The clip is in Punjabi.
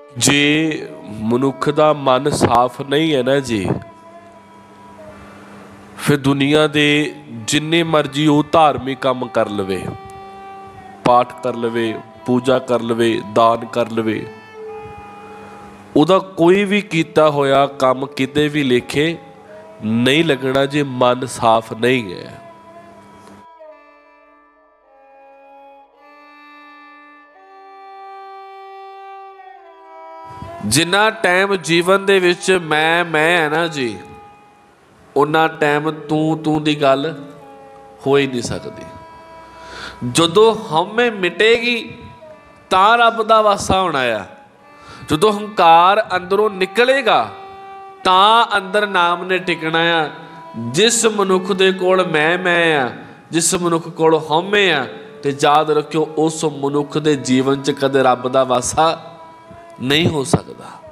ਜੇ ਮਨੁੱਖ ਦਾ ਮਨ ਸਾਫ਼ ਨਹੀਂ ਹੈ ਨਾ ਜੀ, ਫਿਰ ਦੁਨੀਆ ਦੇ ਜਿੰਨੇ ਮਰਜ਼ੀ ਉਹ ਧਾਰਮਿਕ ਕੰਮ ਕਰ ਲਵੇ, ਪਾਠ ਕਰ ਲਵੇ, ਪੂਜਾ ਕਰ ਲਵੇ, ਦਾਨ ਕਰ ਲਵੇ, ਉਹਦਾ ਕੋਈ ਵੀ ਕੀਤਾ ਹੋਇਆ ਕੰਮ ਕਿਤੇ ਵੀ ਲੇਖੇ ਨਹੀਂ ਲੱਗਣਾ ਜੇ ਮਨ ਸਾਫ਼ ਨਹੀਂ ਹੈ। ਜਿੰਨਾ ਟਾਈਮ ਜੀਵਨ ਦੇ ਵਿੱਚ ਮੈਂ ਹੈ ਨਾ ਜੀ, ਉਨਾ ਟਾਈਮ ਤੂੰ ਦੀ ਗੱਲ ਹੋ ਹੀ ਨਹੀਂ ਸਕਦੀ। ਜਦੋਂ ਹਉਮੈ ਮਿਟੇਗੀ ਤਾਂ ਰੱਬ ਦਾ ਵਾਸਾ ਹੋਣਾ ਆ। ਜਦੋਂ ਹੰਕਾਰ ਅੰਦਰੋਂ ਨਿਕਲੇਗਾ ਤਾਂ ਅੰਦਰ ਨਾਮ ਨੇ ਟਿਕਣਾ ਆ। ਜਿਸ ਮਨੁੱਖ ਦੇ ਕੋਲ ਮੈਂ ਆ, ਜਿਸ ਮਨੁੱਖ ਕੋਲ ਹਉਮੈ ਆ, ਤੇ ਯਾਦ ਰੱਖਿਓ ਉਸ ਮਨੁੱਖ ਦੇ ਜੀਵਨ 'ਚ ਕਦੇ ਰੱਬ ਦਾ ਵਾਸਾ ਨਹੀਂ ਹੋ ਸਕਦਾ।